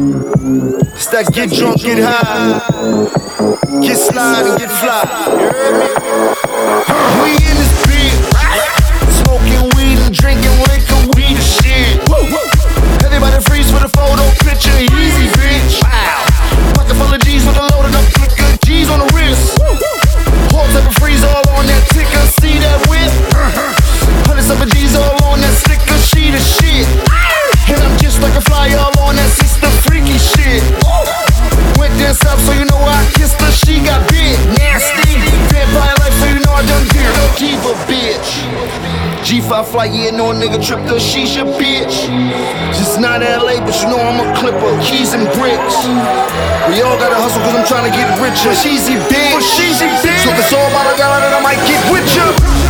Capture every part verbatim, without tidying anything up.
It's that get drunk, get high, get slide and get fly. You heard me? We in this bitch, smoking weed and drinking liquor, weed and shit. Everybody freeze for the photo picture, easy bitch. Pocket full of G's with a loaded up flicker, G's on the wrist. Whole type of freeze all on that ticker, see that whip? Hundreds of G's all on that sticker, she the shit. And I'm just like a fly all on that sister freaky shit. Went down south so you know I kissed her, she got big, nasty. Vampire life so you know I done did no diva bitch. G five flight, yeah, no nigga tripped her, she's your bitch. Just not L A, but you know I'm a clipper, keys and bricks. We all gotta hustle cause I'm trying to get richer. Cheesy bitch, cheesy bitch. So if it's all about a dollar, then I might get with ya.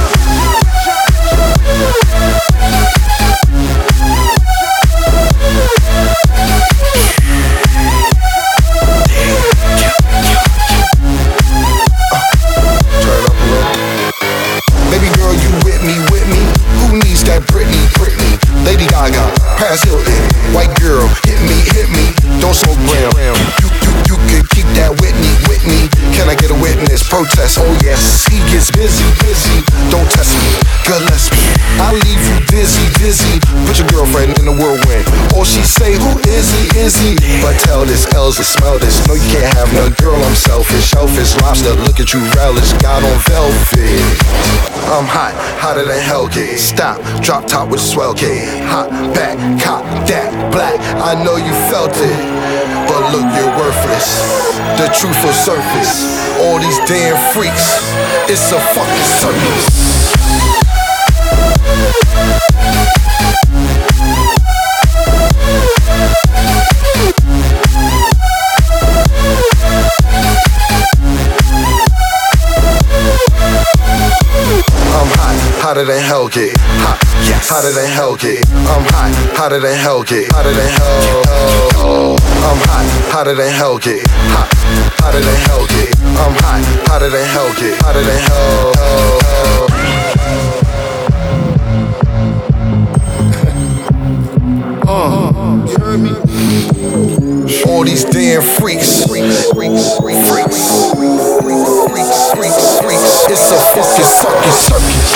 Baby girl, you with me, with me? Who needs that Britney, Britney? Lady Gaga, Paris Hilton. White girl, hit me, hit me. Don't smoke brown. You, you, you can keep that Whitney, Whitney. Can I get a witness? Protest, oh yes. He gets busy, busy. Don't test me, God bless me. I'll leave you dizzy, dizzy. Put your girlfriend in the whirlwind. Or she say, who is he, is he? But tell this, L's to smell this. No, you can't have none, girl, I'm selfish. Shellfish, lobster, look at you relish. Got on velvet. I'm hot, hotter than Hellgate. Stop, drop top with a swell K. Hot back, cop that black. I know you felt it, but look, you're worthless. The truth will surface. All these damn freaks, it's a fucking circus. I'm hot, hotter than Hellgate. Hot, yes, hotter than Hellgate. I'm hot, hotter than Hellgate. Hotter than hell. I'm hot, hotter than Hellgate. Hot, hotter than Hellgate. I'm hot, hotter than Hellgate. Hotter than hell. Uh, you heard me? All these damn freaks, freaks, freaks, freaks, freaks, freaks, freaks, freaks. It's a fucking fucking circus.